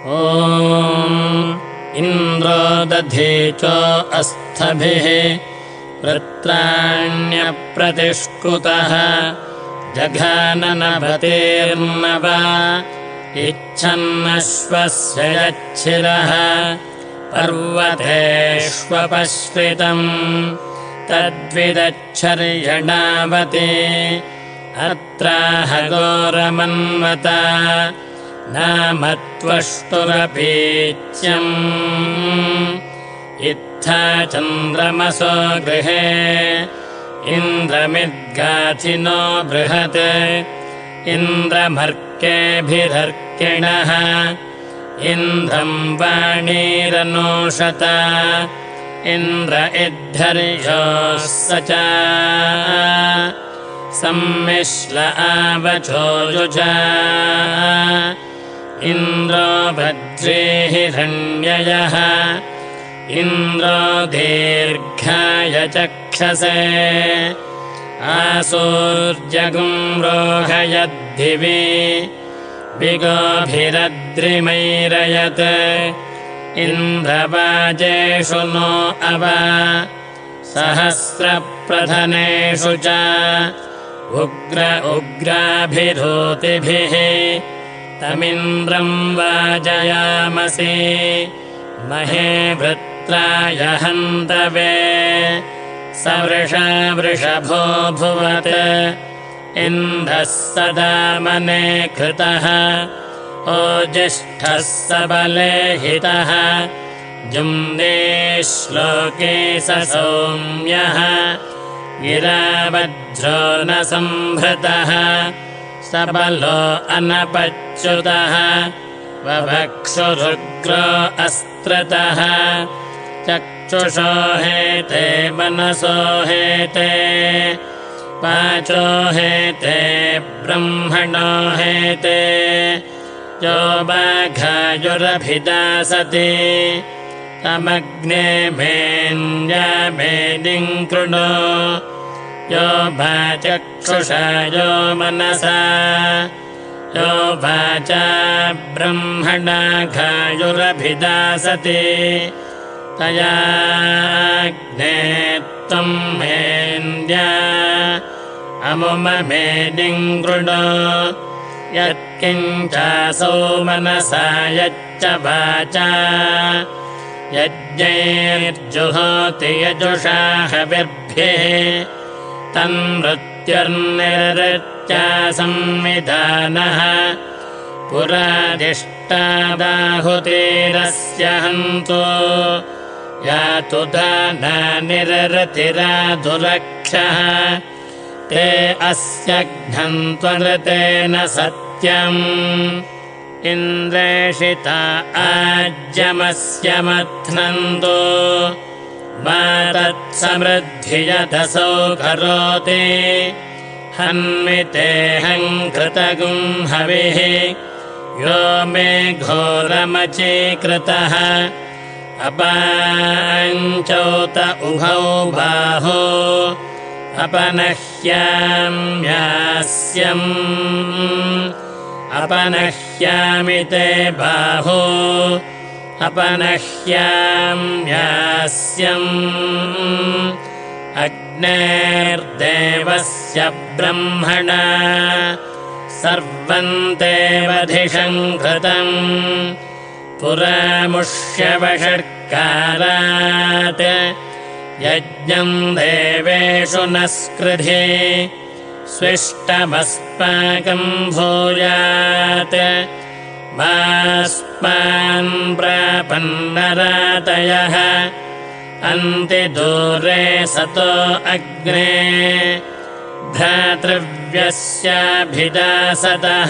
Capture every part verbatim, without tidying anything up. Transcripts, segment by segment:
ॐ इन्द्रो दधीचो अस्थभिः वृत्राण्यप्रतिष्कुतः जघाननभतेर्नव इच्छन्नश्वस्य यच्छिरः पर्वतेष्वपश्रितम् तद्विदच्छर्यणावति अत्राह घोरमन्वता नाम त्वष्टुरपीच्यम् इत्था चन्द्रमसो गृहे इन्द्रमिद्गाथिनो बृहत् इन्द्रमर्केभिरर्किणः इन्द्रम् वाणीरनोषत इन्द्र इद्धर्योः स च सम्मिश्ल आवचोजुज इन्द्रो भद्रे हिरण्ययः इन्द्रो दीर्घाय चक्षसे आसूर्यगुम् रोहयद्दिवि विगोभिरद्रिमैरयत् इन्द्रवाजेषु नो अव सहस्रप्रधनेषु च उग्र उग्राभिधूतिभिः तमिन्द्रम् वाजयामसि महे वृत्राय हन्तवे स वृषा वृषभो भुवत् इन्द्रः सदा मने कृतः ओजिष्ठः सबले हितः जुम्ने श्लोके स सौम्यः गिरावज्रो न संभृतः सबलो अनपच्युतः वभक्षुरुग्रो अस्त्रतः चक्षुषो हेते मनसो हेते पाचो हेते ब्रह्मणो हेते यो बाघायुरभिदासति तमग्ने मेऽन्यामेनिम् कृणो यो भाचक्षुषा यो मनसा यो वाचा ब्रह्मणा घायुरभिदासति तयाग्ने त्वम् मेऽन्या अमुममेनिम् कृणो यत्किञ्चासौ मनसा यच्च वाचा यज्ञैर्जुहोति यजुषा हविर्भिः तन्मृत्युर्निरृत्या संविधानः पुरादिष्टादाहुतिरस्य हन्तो यातु दाना निरृतिराधुरक्षः ते अस्य घ्नन्त्वनृतेन सत्यम् इन्द्रेषिता आज्यमस्य मथ्नन्तो मा तत्समृद्धि यदसौ करोति हन्मितेऽहम् कृतगुम् हविः यो मे घोरमचीकृतः अपाञ्चौत उभौ बाहो अपनह्याम्यास्यम् अपनह्यामि ते बाहो अपनह्याम्यास्यम् अग्नेर्देवस्य ब्रह्मणा सर्वम् देवधिषम् कृतम् पुरामुष्यवषट्कारात् यज्ञम् देवेषु न स्कृधे स्विष्टमस्माकम् भूयात् मास्मान् प्रापन्नरातयः अन्तिदूरे सतो अग्ने भ्रातृव्यस्याभिदासतः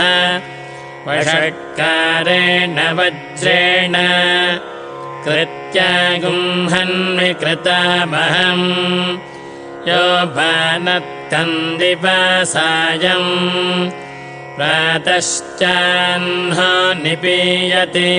वषट्कारेण वज्रेण कृत्यागुम्हन्विकृतामहम् यो बाणत्कन्दिपासायम् प्रातश्चाह्नो निपीयते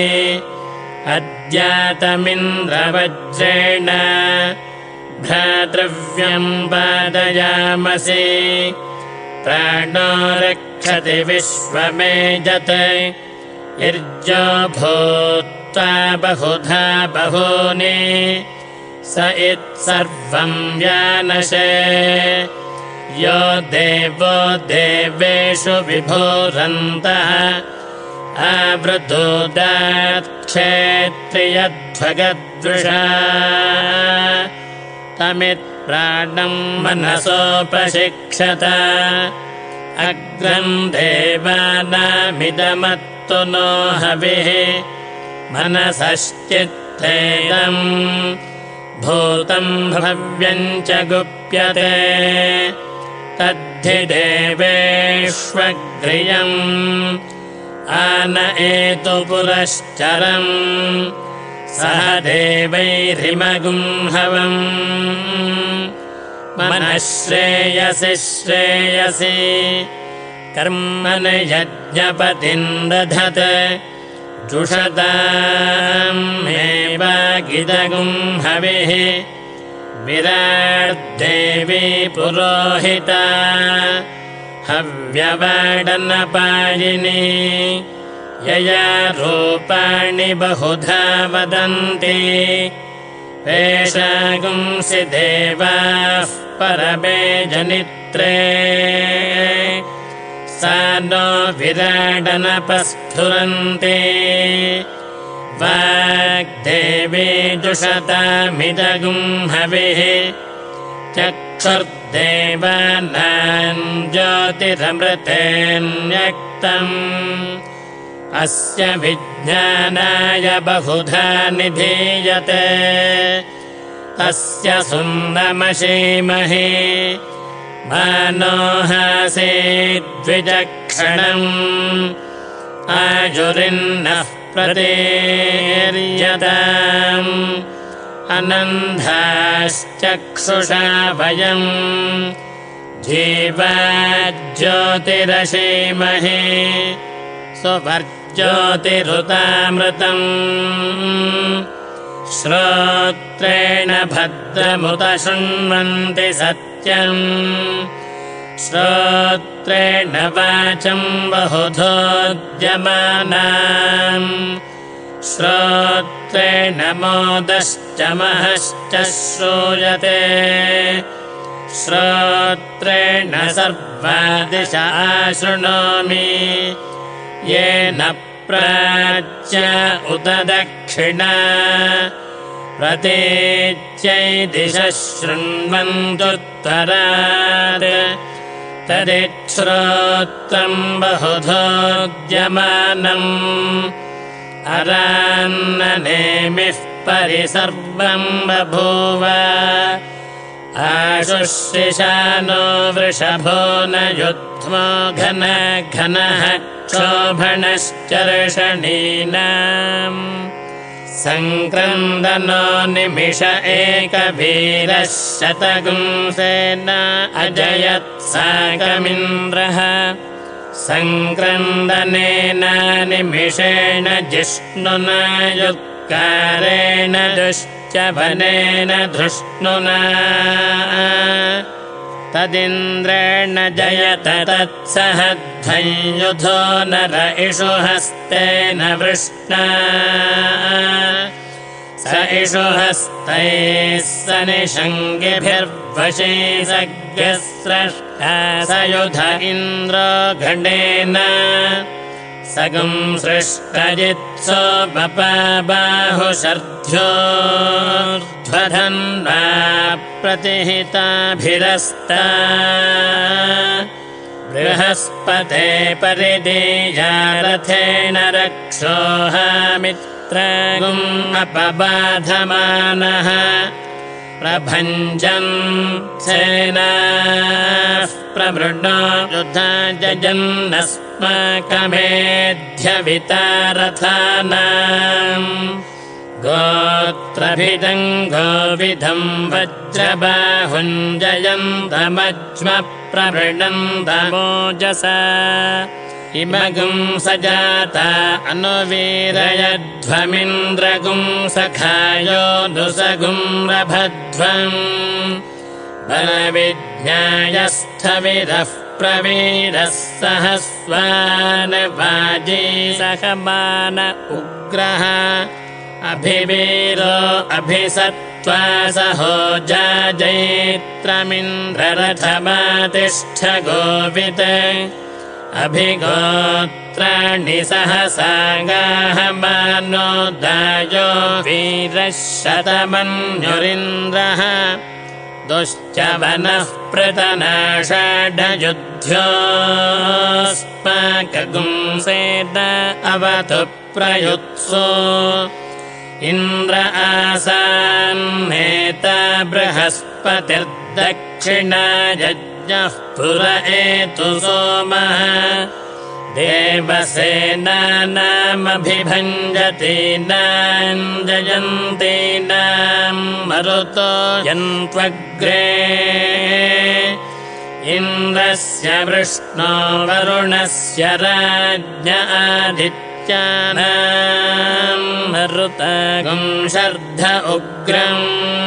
अद्यातमिन्द्रवज्रेण भ्रातृव्यम् पादयामसि प्राणो रक्षति विश्वमेजते इर्जो भूत्वा बहुधा बहूनि स इत्सर्वं व्यानशे यो देवो देवेषु विभोरन्तः आवृतोदात्क्षेत्रियध्वगद्वृषा तमित्प्राणं मनसोपशिक्षत अग्रं देवानामिदमत्तु नो हविः मनसश्चित्तेदम् भूतं भव्यं च गुप्यते तद्धि देवेष्वग्रियम् आन एतु पुरश्चरम् सह देवैरिमगुं हवम् मनः श्रेयसि श्रेयसि कर्मण यज्ञपतिं दधत् जुषताम् मेवागिदगुं हविः विराट्देवी पुरोहिता हव्यवाडनपायिनी यया रूपाणि बहुधा वदन्ति पेशागुंसि देवाः परमे जनित्रे सा नो विराडनपस्फुरन्ति वाग्देवी जुषतामिदगुं हविः चक्षुर्देवानां ज्योतिरमृतेऽन्यक्तम् अस्य विज्ञानाय बहुधा निधीयते तस्य सुन्दमशीमहि मानोहासीद्विचक्षणम् आयुरिन्नः प्रतीर्यताम् अनन्धाश्चक्षुषा वयम् जीवाज्योतिरशीमहि सुवर्ज्योतिरुतामृतम् श्रोत्रेण भद्रमुत शृण्वन्ति सत्यम् श्रोत्रेण वाचं बहुधोद्यमानाम् श्रोत्रेण मोदश्च महश्च श्रूयते श्रोत्रेण सर्वादिशा शृणोमि येन प्राच्य उत दक्षिणा प्रतीच्यै दिशः शृण्वन्तुत्तरात् तदिच्छ्रोत्रं बहुधोद्यमानम् अरान्ननेमिः परिसर्वं बभूव आशुश्रिशानो वृषभो न युध्मो घन घनः क्षोभणश्चर्षणीनाम् सङ्क्रन्दनो निमिष एकवीरः शतगुंसेन अजयत्साकमिन्द्रः सङ्क्रन्दनेन निमिषेण जिष्णुना युत्कारेण दुश्चवनेन धृष्णुना तदिन्द्रेण जयत तत्सह ध्वंयुधो नर इषु हस्तेन वृष्णा स इषु हस्तैः सनिषङ्गिभिर्वशी सग्रस्रष्टा स युध इन्द्रो गणेन सगं सृष्टजित्सो बपाबाहुषर्ध्योर्ध्वधन्वा प्रतिहिताभिरस्ता बृहस्पते परिदीया रथेन रक्षोहामित्रगुम् अपबाधमानः प्रभञ्जन् सेनाः प्रमृडो युधा जजन्नस्माकमेध्यवितारथानाम् गोत्रभिदं गोविधं वज्रबाहुञ्जयन्तमज्मप्रवृणन्तमोजसा इमगुं सजाता अनुवीरयध्वमिन्द्रगुं सखायो नुसगुं रभध्वम् बलविज्ञायस्थविरः प्रवीरः सहस्वान् वाजी सहमान उग्रः अभिवीरो अभिसत्त्वा सहोजा जैत्रमिन्द्ररथमातिष्ठ गोवित् अभिगोत्राणि सहसा गाहमानो दायो वीरः शतमन्युरिन्द्रः दुश्च वनः पृतनाषाढयुध्योऽस्माकगुंसेन अवतु प्रयुत्सो इन्द्र आसान्नेता बृहस्पतिर्दक्षिणा यज्ञः पुर एतु सोमः देवसेनानामभिभञ्जतीनां जयन्तीनां मरुतो यन्त्वग्रे इन्द्रस्य वृष्णो वरुणस्य राज्ञ आदित्यानां मरुतागुं शर्ध उग्रम्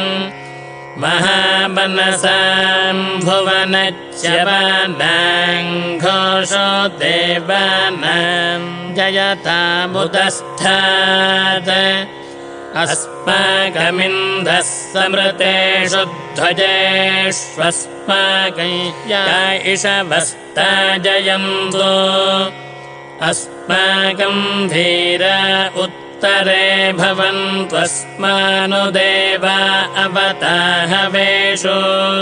महामनसां भुवनच्यवानां घोषो देवानां जयतामुदस्थात् अस्माकमिन्द्रः समृतेषु ध्वजेष्वस्माकं इषवस्ता जयन्तु अस्माकं धीरा उत्तरे भवन्त्वस्मानुदेवा अवताहवेषु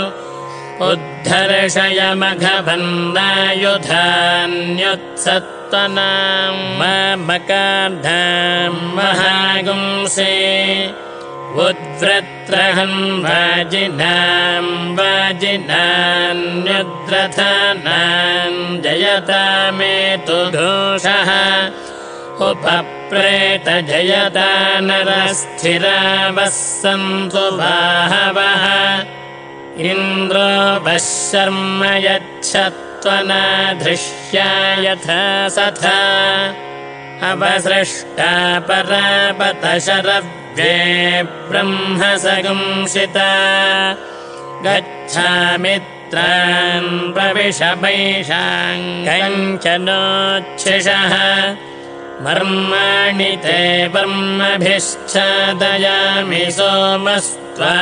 उद्धर्षयमघवन्नायुधान्युत्सत्त्वनां मामकार्धां महागुंसे उद्व्रत्रहं वाजिनां वाजिनान्युद्रथानां जयतामेतु घोषः उपप्रेत जयता नरस्थिरावः सन्तु बाहवः इन्द्रो वः शर्म यच्छत्वनाधृष्या यथा सथा अवसृष्टा परापतशरव्ये ब्रह्मसगुंसिता गच्छामित्रान् प्रविशमैषां कञ्चनोच्छिषः मर्माणि ते वर्मभिश्चादयामि सोमस्त्वा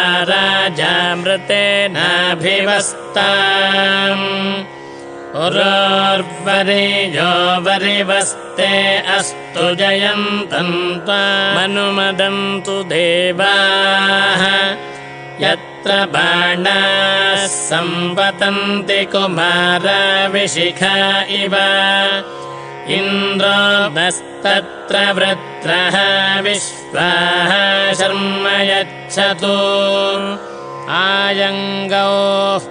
राजामृतेनाभिवस्ताम् उरोर्वरीयो वरिवस्ते अस्तु जयन्तम् त्वामनुमदन्तु देवाः यत्र बाणाः सम्पतन्ति कुमाराविशिखा इव इन्द्रो नस्तत्र वृत्रः विश्वाः शर्म यच्छतु आयङ्गौः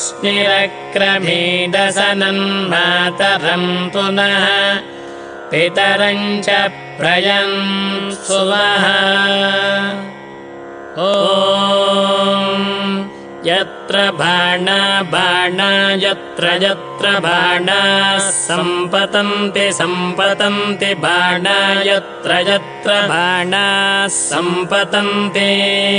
पृश्निरक्रमीडसनन्मातरं पुनः पितरं च प्रयन्सुवः ॐ यत्र बाणा बाणा यत्र यत्र बाणाः सम्पतन्ति सम्पतन्ति बाणा यत्र यत्र बाणाः सम्पतन्ति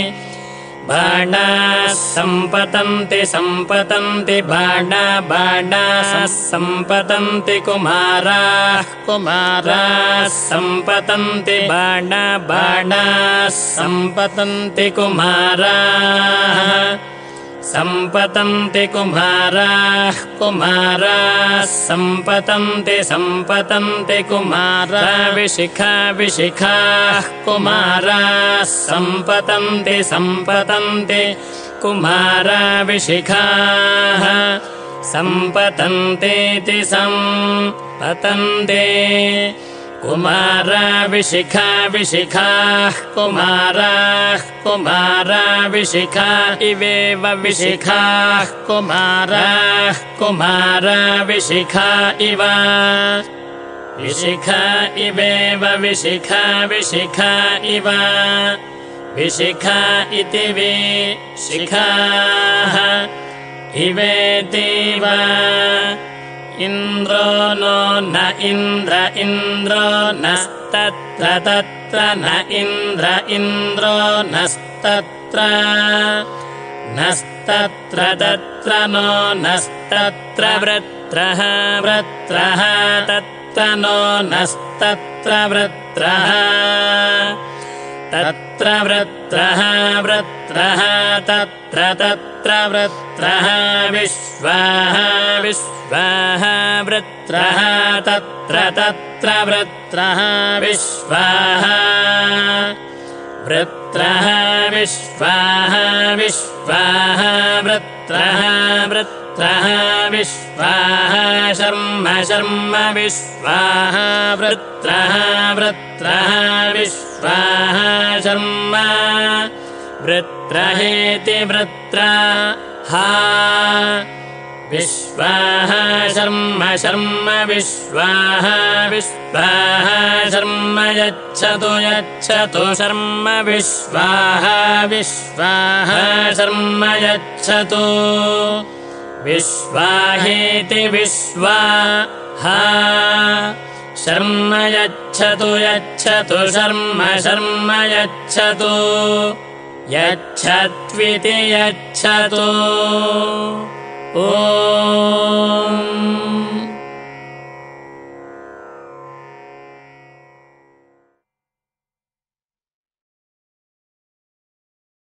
बाणाः सम्पतन्ति सम्पतन्ति बाणा बाणाः सम्पतन्ति कुमाराः कुमाराः सम्पतन्ति बाणा बाणाः सम्पतन्ति कुमाराः सम्पतन्ति कुमाराः कुमाराः सम्पतन्ति सम्पतन्ति कुमाराः विशिखा विशिखाः कुमाराः सम्पतन्ति सम्पतन्ति कुमाराः विशिखाः सम्पतन्तीति सम्पतन्ति कुमारा विशिखा विशिखाः कुमाराः कुमारा विशिखा इवेव विशिखाः कुमाराः कुमारा विशिखा इव विशिखा इवेव विशिखा विशिखा इव विशिखा इति विशिखाः इवेतीव इन्द्रो नो न इन्द्र इन्द्रो नस्तत्र तत्र न इन्द्र इन्द्रो नस्तत्र नस्तत्र तत्र नो नस्तत्र वृत्रः वृत्रः तत्र नो नस्तत्र वृत्रः तत्र वृत्रः वृत्रः तत्र तत्र वृत्रः विश्वाः विश्वाः वृत्रः तत्र तत्र वृत्रः विश्वाः वृत्रः विश्वाः विश्वाः वृत्रः वृत्रः विश्वाः शर्म शर्म विश्वाः वृत्रः वृत्रः विश्वाः शर्म वृत्रहेति वृत्राः विश्वाः शर्म शर्म विश्वाः विश्वाः शर्म यच्छतु यच्छतु शर्म विश्वाः विश्वाः शर्म यच्छतु विश्वाहेति विश्वाः शर्म यच्छतु यच्छतु शर्म शर्म यच्छतु यच्छत्विति यच्छतु ओ